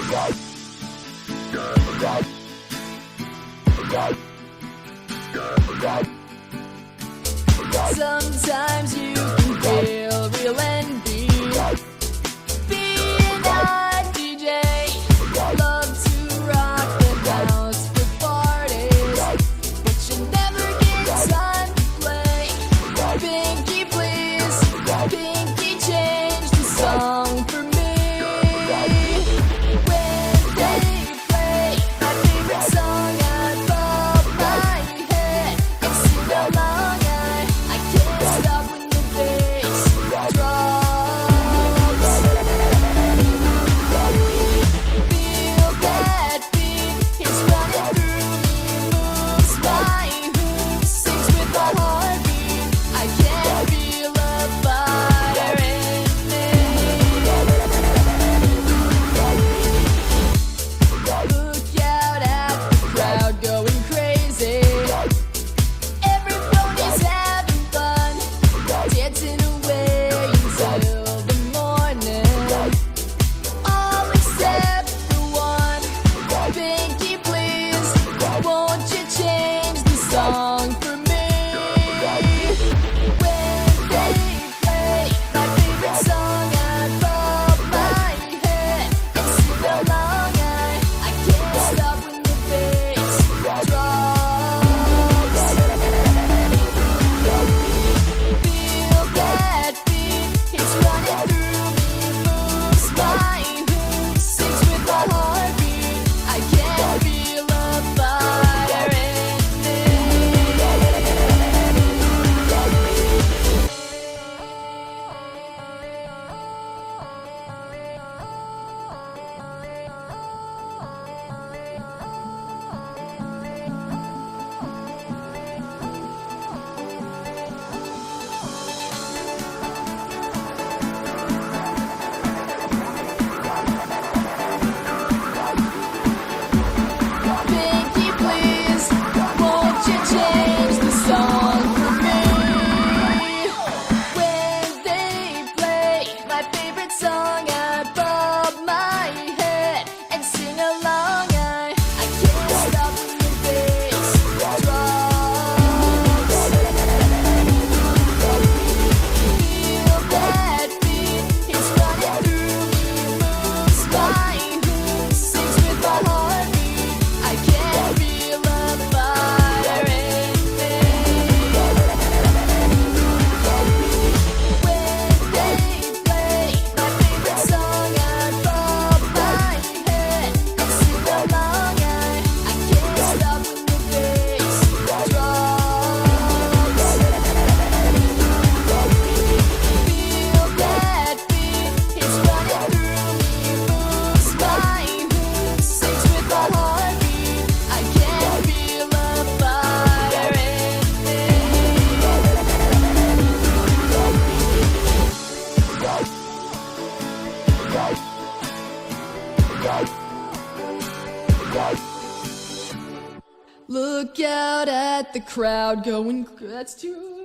Sometimes you can feel real envy being a DJ. Love to rock the house for parties, but you never get time to play. Pinky, please, Pinky, change the song for me. When they play my favorite song, I bob my head and sing along. I can't stop when the bass drops. Feel that beat, it's running through me, moves my hooves, sings with my heartbeat. I can feel a fire in me. Look out at the crowd going crazy. Everybody's having fun, dancing away until the morning. All except the one. Pinky, please, won't you change the song for me? When they play my favorite song, I bob my head and sing along. I can't stop when the bass drops. Feel that beat, it's running through me, moves my hooves, sings with my heartbeat. I can feel a fire in me. Pinky, please, won't you change the song for me? When they play my favorite song, I bob my head and sing along. I can't stop when the bass drops. Feel that beat, it's running through me, moves my hooves, sings with my heartbeat. I can feel a fire in me. When they play my favorite song, I bob my head and sing along. I can't stop when the bass drops. Feel that beat, it's running through me, moves my hooves, sings with my heartbeat. I can feel a fire in me. Look out at the crowd going, that's too